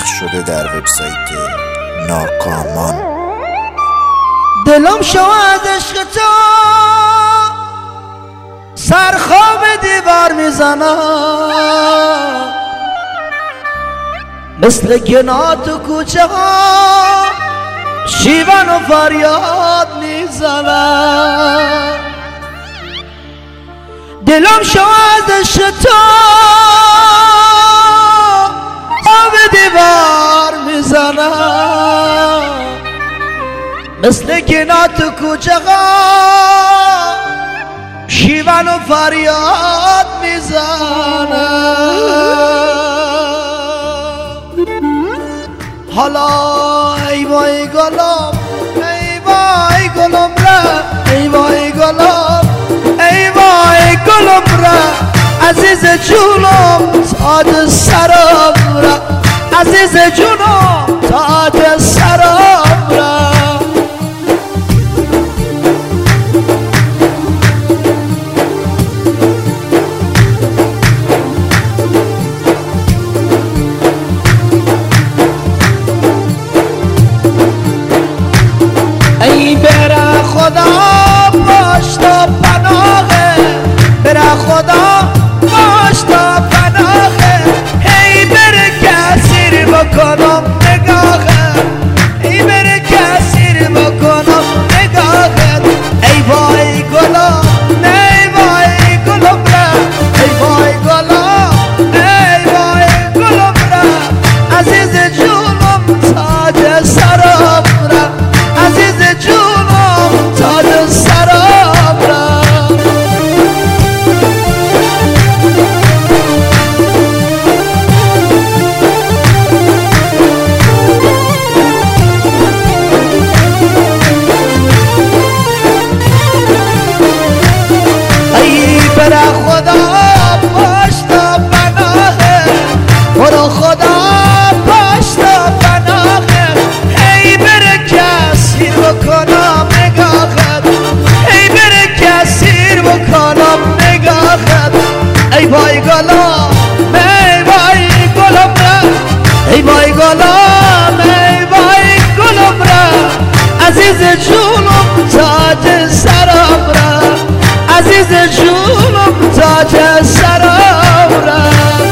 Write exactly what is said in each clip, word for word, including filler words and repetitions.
پخش شده در وبسایت ناکامان. دلم شو از عشق تو سرخواب دیوار میزنم، مثل گنا تو کوچه ها شیون و فریاد میزنم. دلم شو از عشق تو آب دیوار میزنم، مثل گنا تو کوچه ها شیون و فریاد میزنم. حالا ای وای گلم، ای وای گلم را، ای وای گلم، ای وای گلم را، عزیز جونم تاج سرم را، عزیز جونم تاج سرم را. ای بره خدا باش تا پناهه، بره خدا باش تا پناهه، ای بره کسیر بکنم نگاهه، ای بره کسیر بکنم نگاهه. ای وای گلم، ای وای گلم را، ای وای گلم، ای وای گلم را، عزیز جونم تاج سرم را، عزیز جونم تاج سرم را. ای بره خدا باش تا پناهه، برو خدا باش تا پناهه، ای بره کسیر بکنم نگاهت، ای بره کسیر بکنم نگاهت. ای وای گلم، ای وای گلم را، ای وای گلم، ای وای گلم را، عزیز جونم تاج سرم را، عزیز جونم تاج سرم را.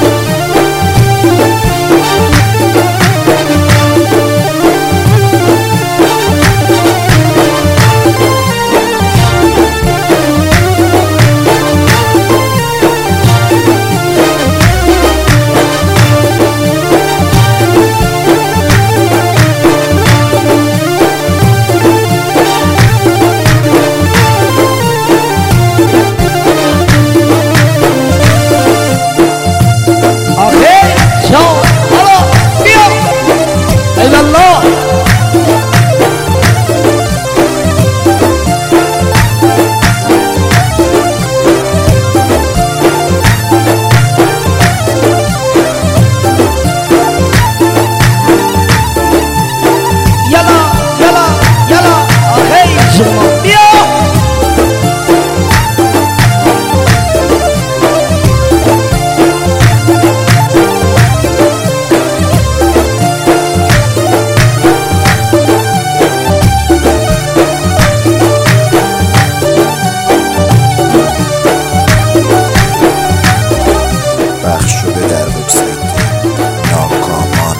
پخش شده در وبسایت ناکامان.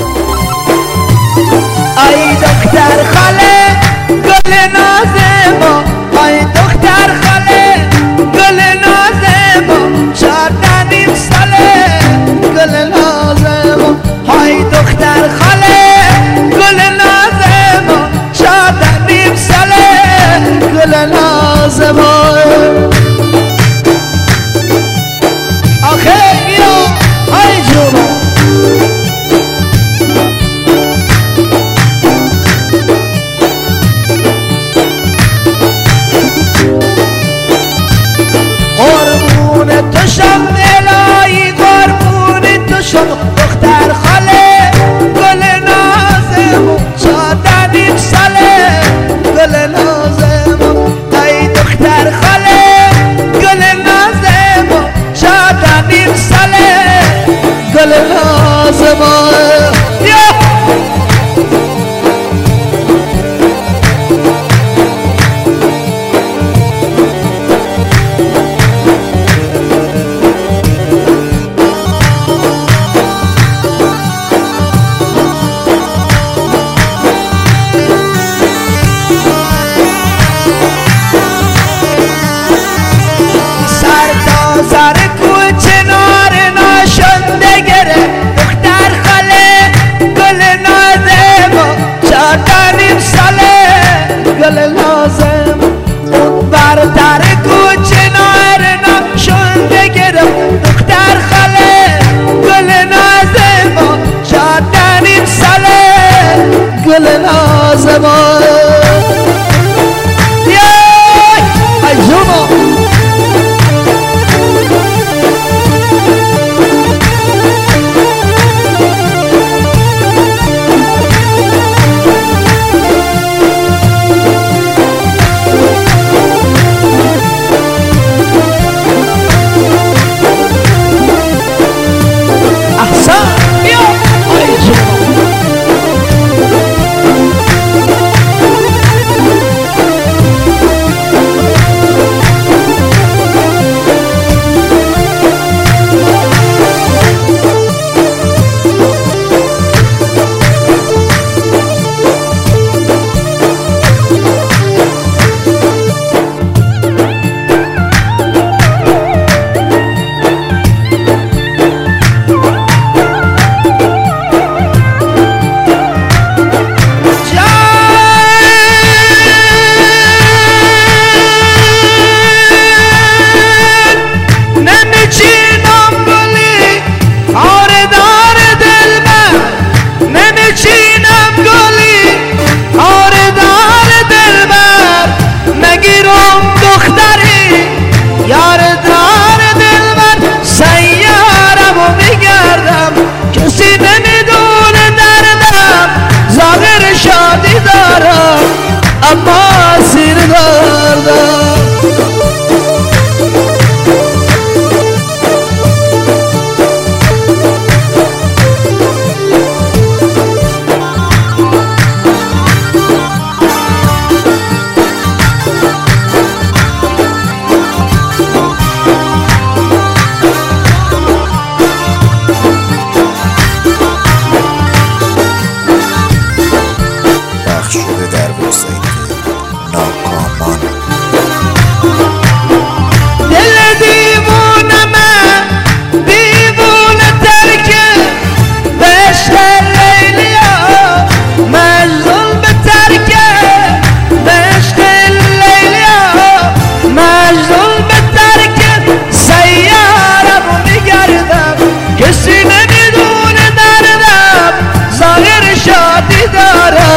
ای دختر خاله گل ناز ما، ای دختر خاله گل ناز ما، چهارده نیم ساله گل ناز ما، ای دختر خاله گل ناز ما، چهارده نیم ساله گل ناز ما. آخه بیا ای جونم، قربون تو شم الهی، قربون تو شم دختر خاله گل نازم، چهارده نیم ساله گل نازم. ای دختر خاله گل نازم، چهارده نیم ساله گل نازم.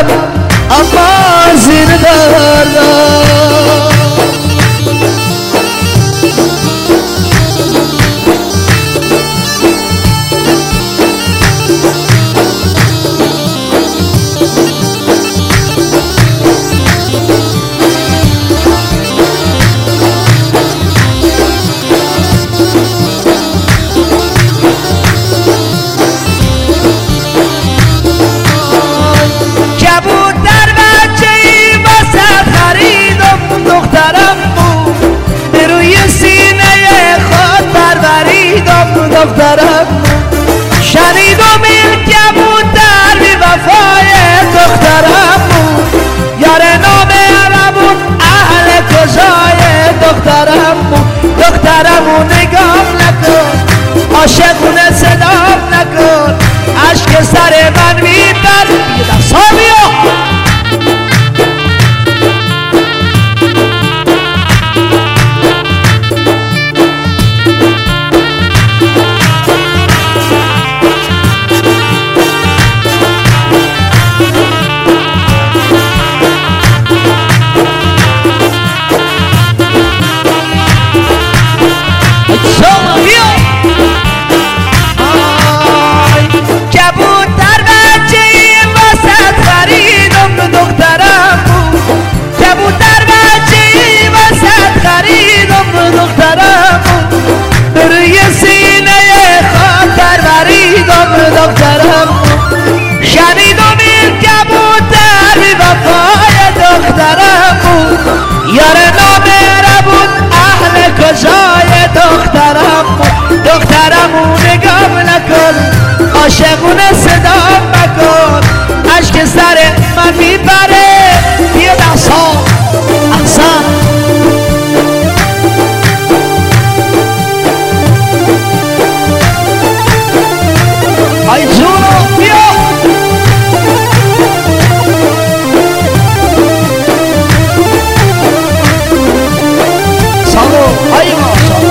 دخترم اما زیر دردم. دخترم شنیدم این کبوتر بی وفای دخترم بود، یار نامهربون اهل کجای دخترم بود. دخترمو نگام نکن، عاشقونه صدام نکن، عشق سر من میبر بیدم سامیو. شنیدم این کبوتر بی وفای دخترم بود، یار نامهربون اهل کجای دخترم بود. دخترمو نگام نکن، عاشقونه صدام مکن، عشق سر من میبره بیاد احسان احسان. ای جونو بیا سالو ای ماشا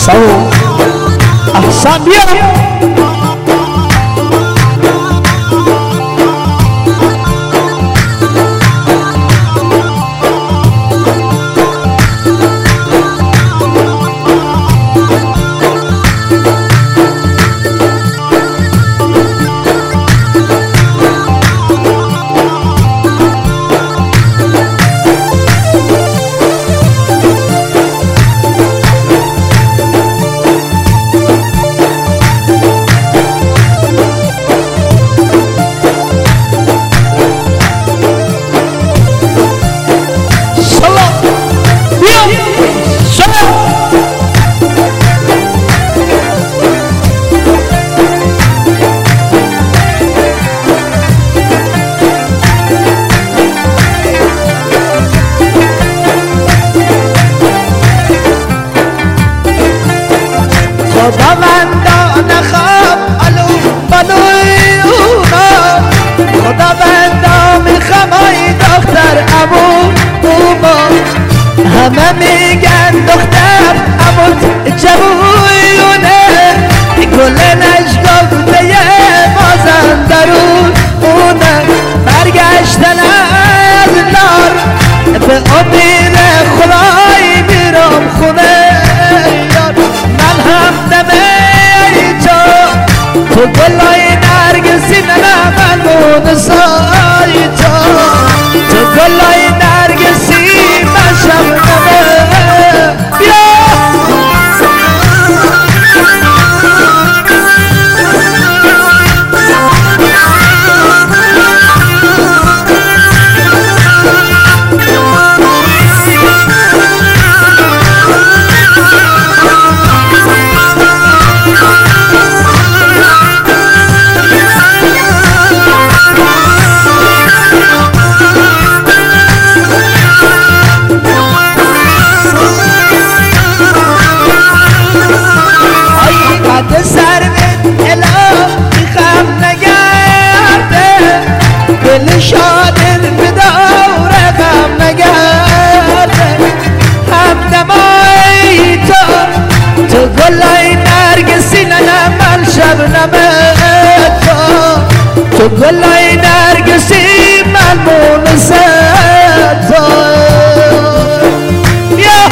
سو احسان بیا خداوندا نخواب الو بلوی اونا خداوندا میخوام ای دختر امو اوما همه میگن دختر امو جوونه گل نشگفته مازندرون اونه برگشتن از نار به امید خدای میرم خونه من هم دمه جا تو گلای نرگسی نه من مونسای جا تو گلای نرگسی من شب نمه بیا دل شادر به دور غم نگرده همدمای تو تو گلای نرگسی نه من شبنم تو تو گلای نرگسی من مونس تو بیا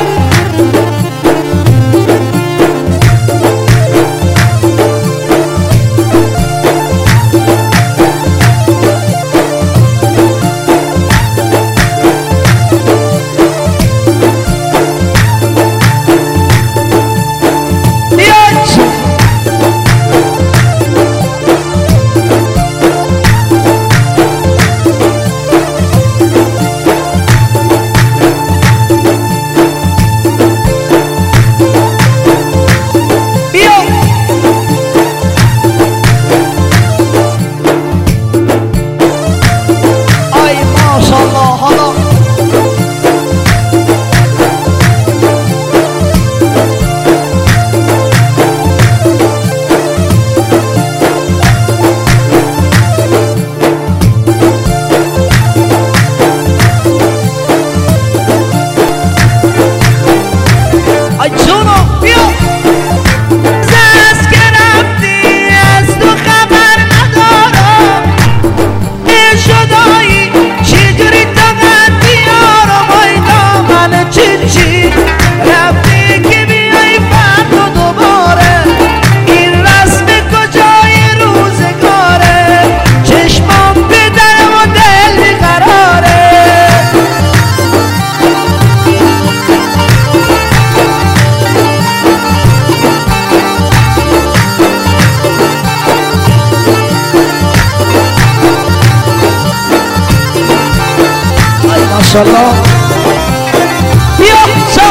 ماشاءالله بیا شو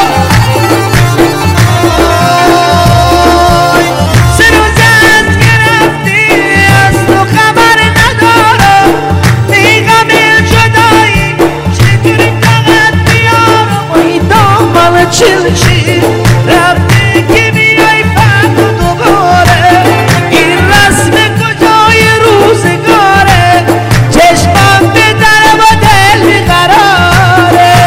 سه روز از گرفتی از تو خبر ندارم میغم جدایی چجوری طاقت بیارم ای دامن چیل چی رفتی که بیای فرد و دوباره این رسم کجای روزگاره چشمم به در و دل بیقراره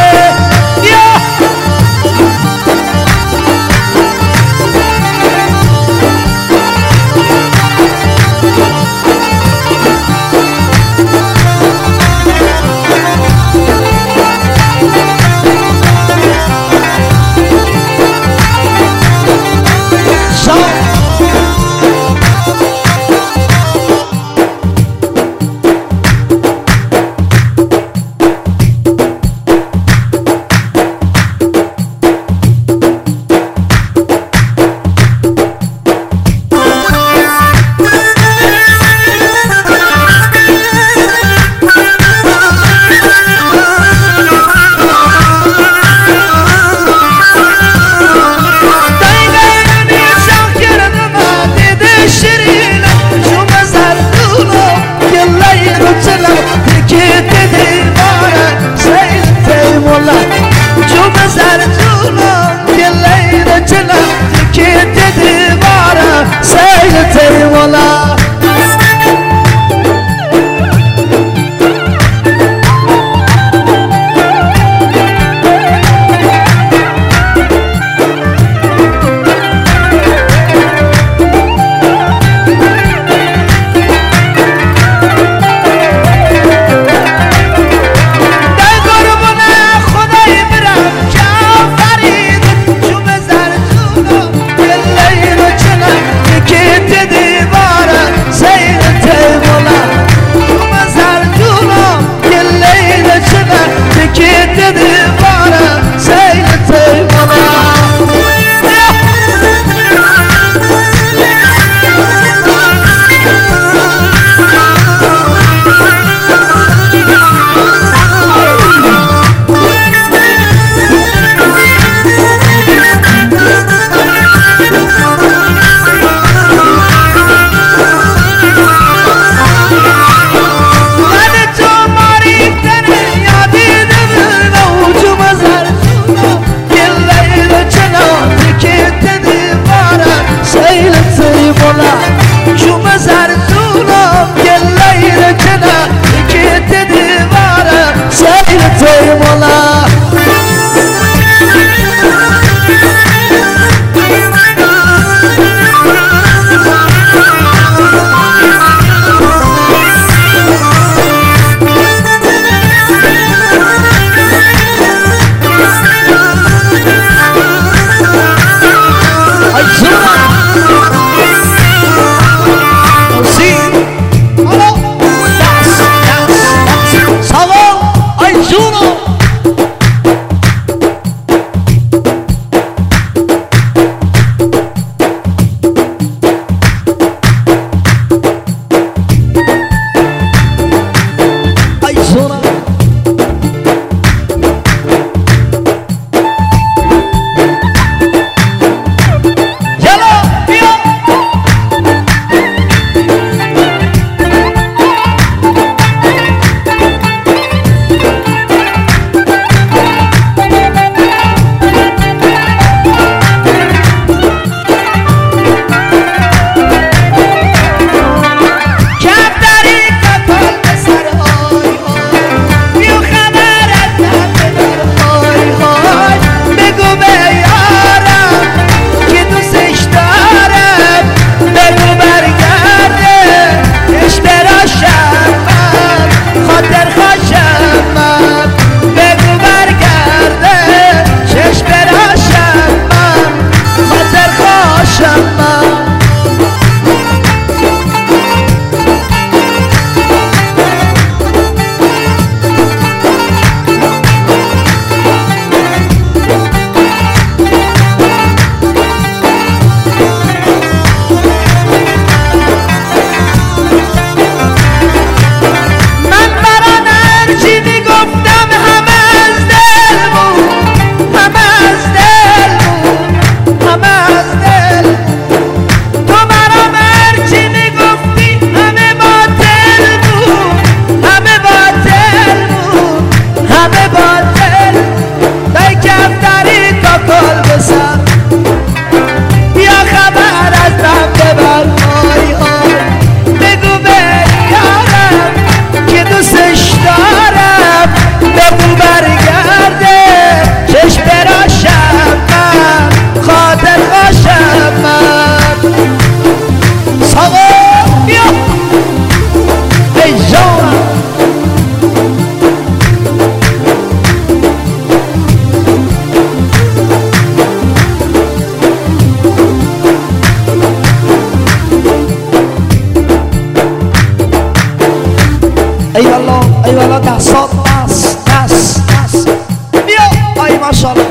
بالا دستات دست دست دست بیا ای ماشاءالله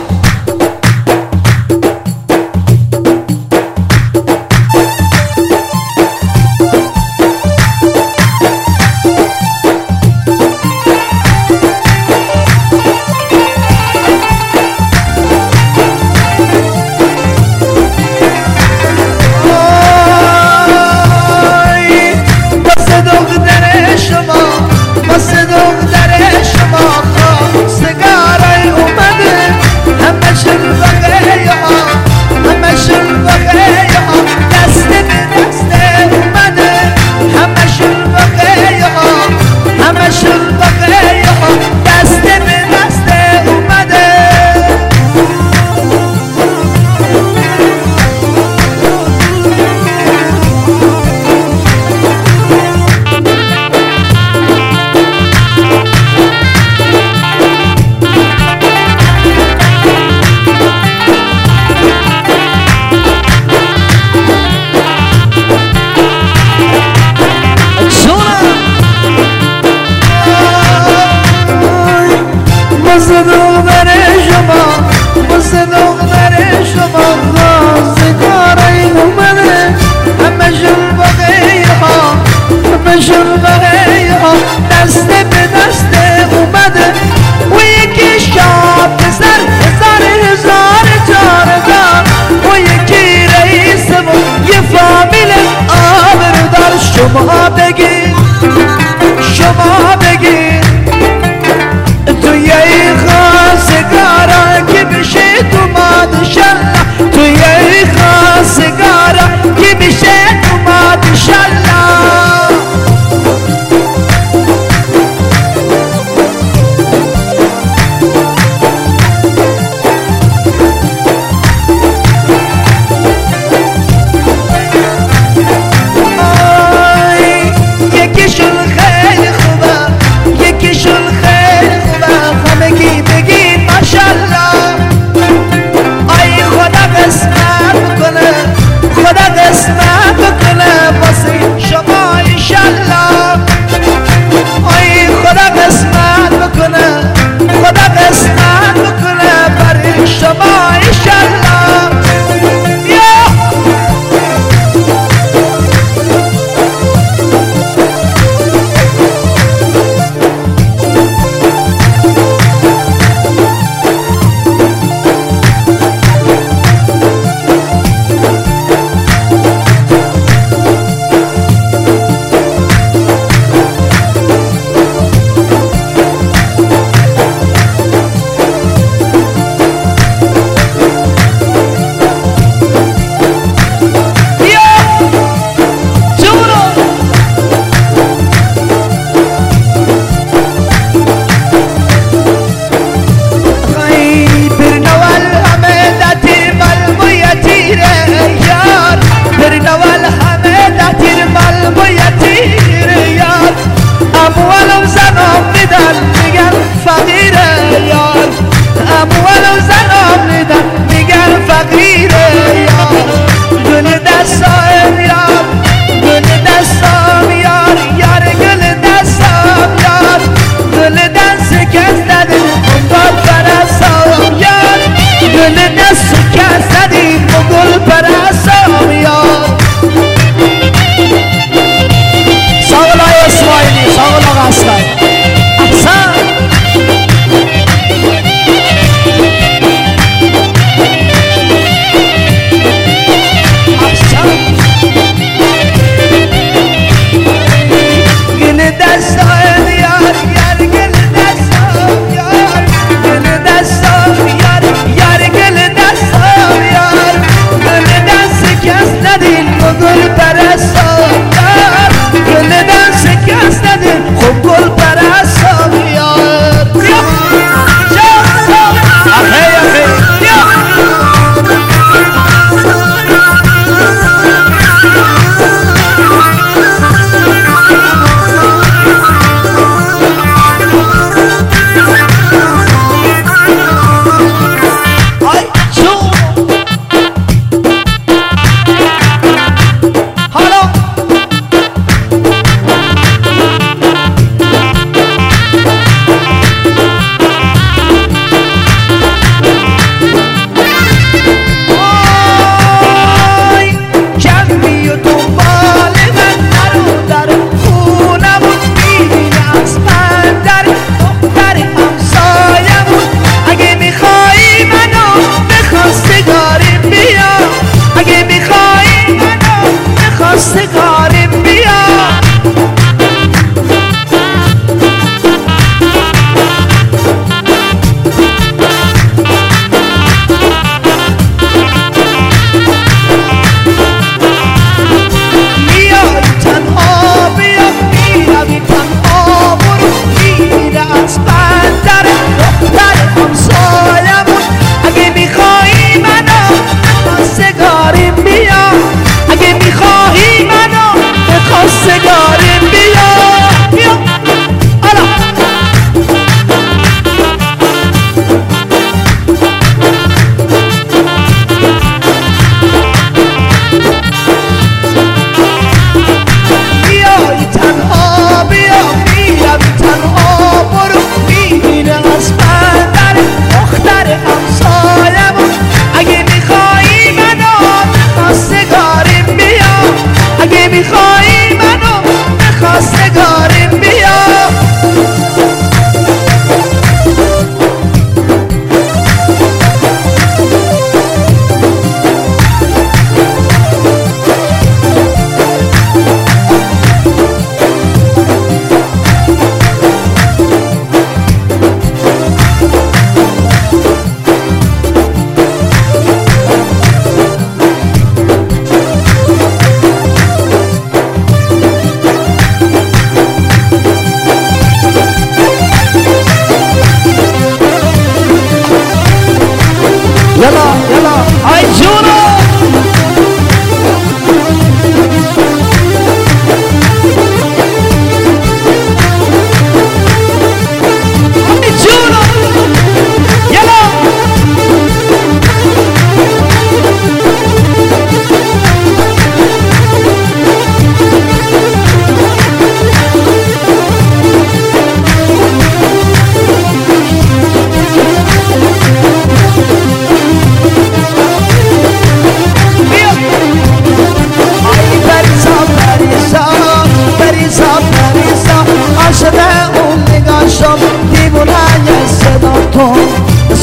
دختر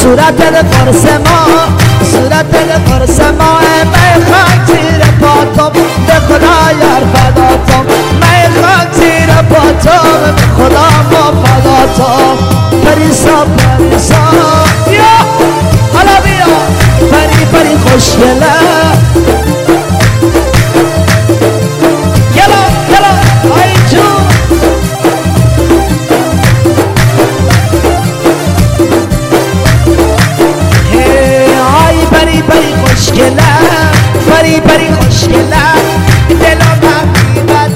صورت قرص ما صورت قرص ما می خاک زیر پاتم به خدا یار فداتم می خاک زیر پاتم به خدا ما فداتم پریسا پریسا یا حالا بیا پری پری خوشگله یلا یلا ای جون پری پری خوشگله پری پری خوشگله دلم حقیقت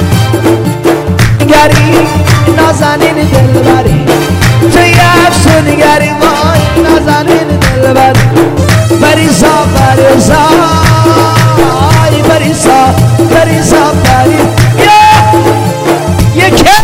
گری نازنین دلبری توی افسونگری وای نازنین دلبری پریسا پریسا ای پریسا پریسا پری یه یکه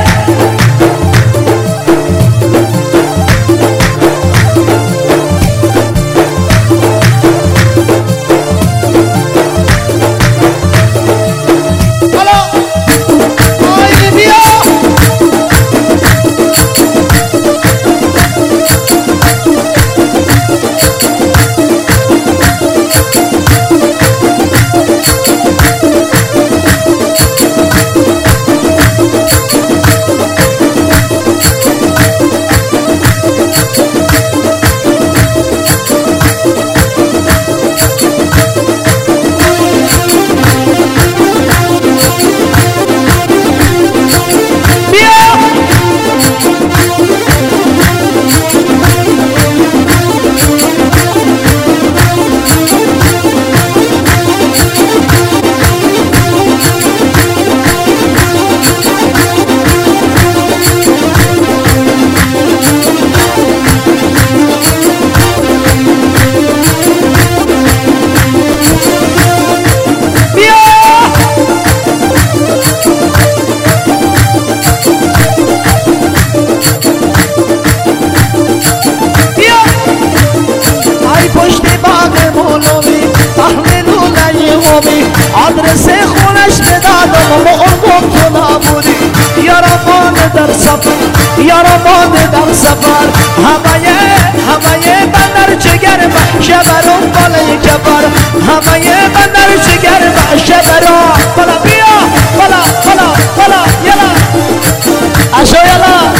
آدرس خونش بدادم و اون تو نبودی یارمان در سفر یارمان در سفر همه همه بندر جگر بخشه برون بالای کبر همه بندر جگر بخشه برون بالا بیا بالا بالا بالا یلا اشو یلا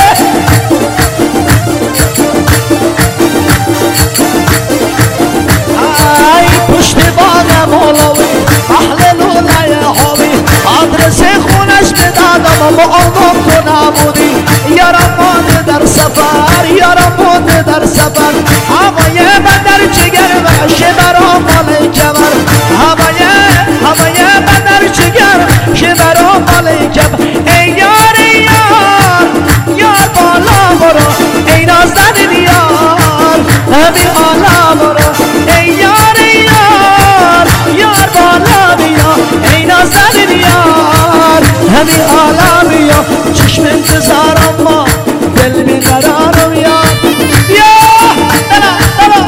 ای پشت باغ مولوی اهل لولای حاوی آدرس خونش بدادم و اون تو نبودی یارمان در سفر یارمان در سفر همه بندر جگر بخشه برام بالای کبر همه همه بندر جگر شه برام بالای کبر ای یار ای یار یار بالا برو ای نازنین یار همین حالا برو ای یار ای یار یار بالا بیا ای نازنین یار همین حالا بیا چشم انتظارم ما دل بیقرارم یا یا دلا دلا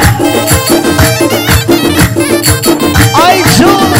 ای جون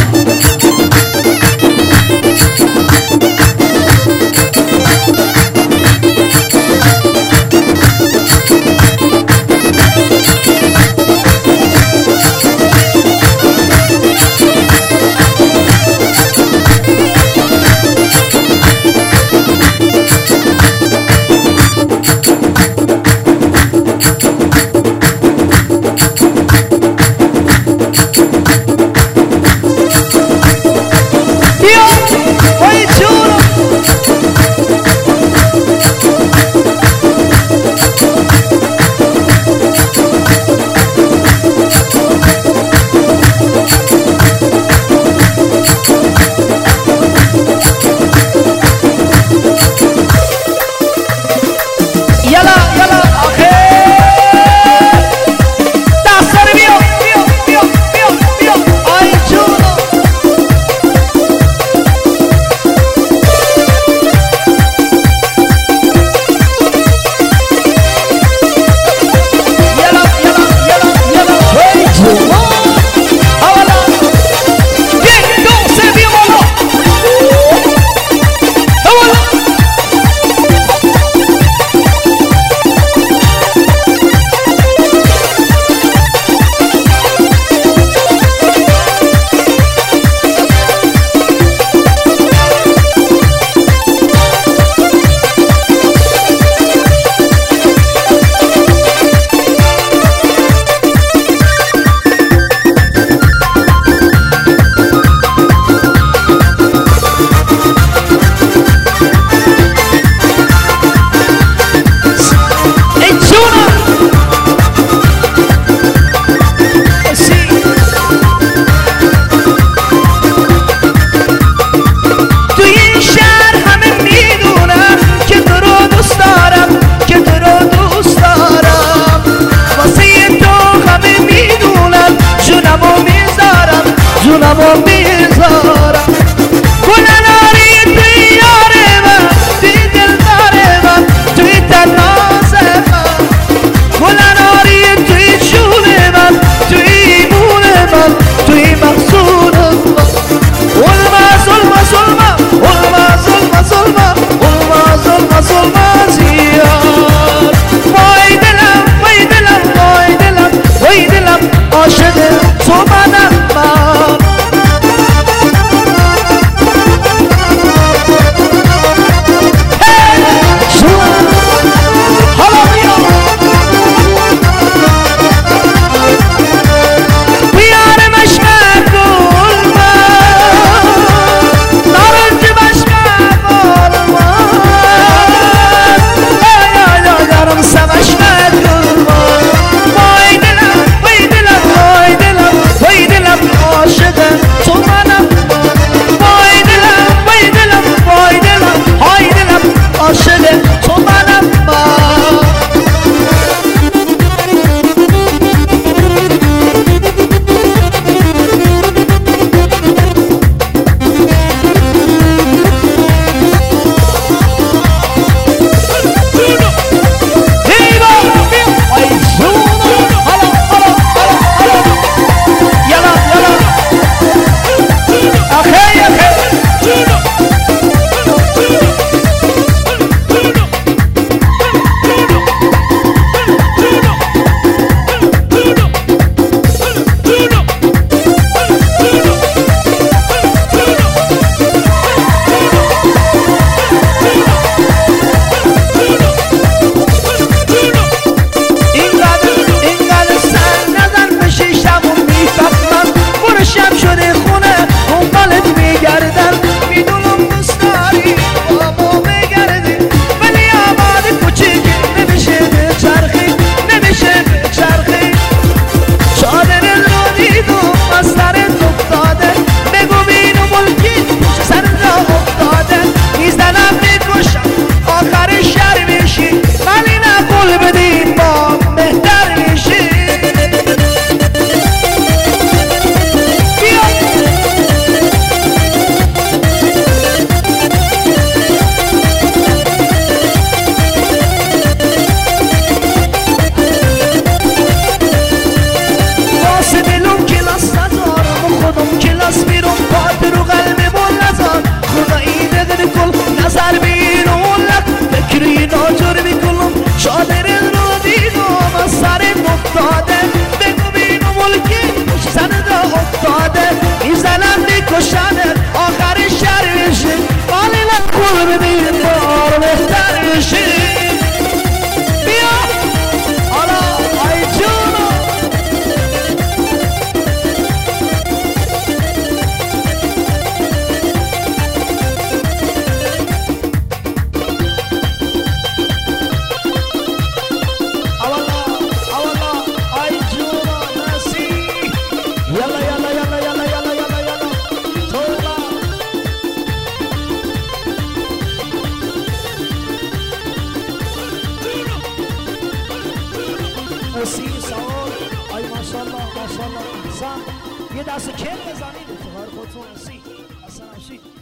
ماشاءالله ماشاءالله احسن. یه دست کل بزنید افتخار خودتون. سی اصلا سی